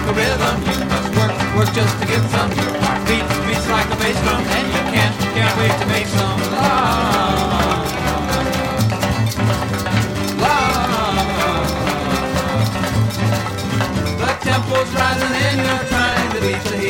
a rhythm. You must work just to get some. Your heart beats like a bass drum, and you can't wait to make some love. Love. The tempo's rising and you're trying to beat the heat.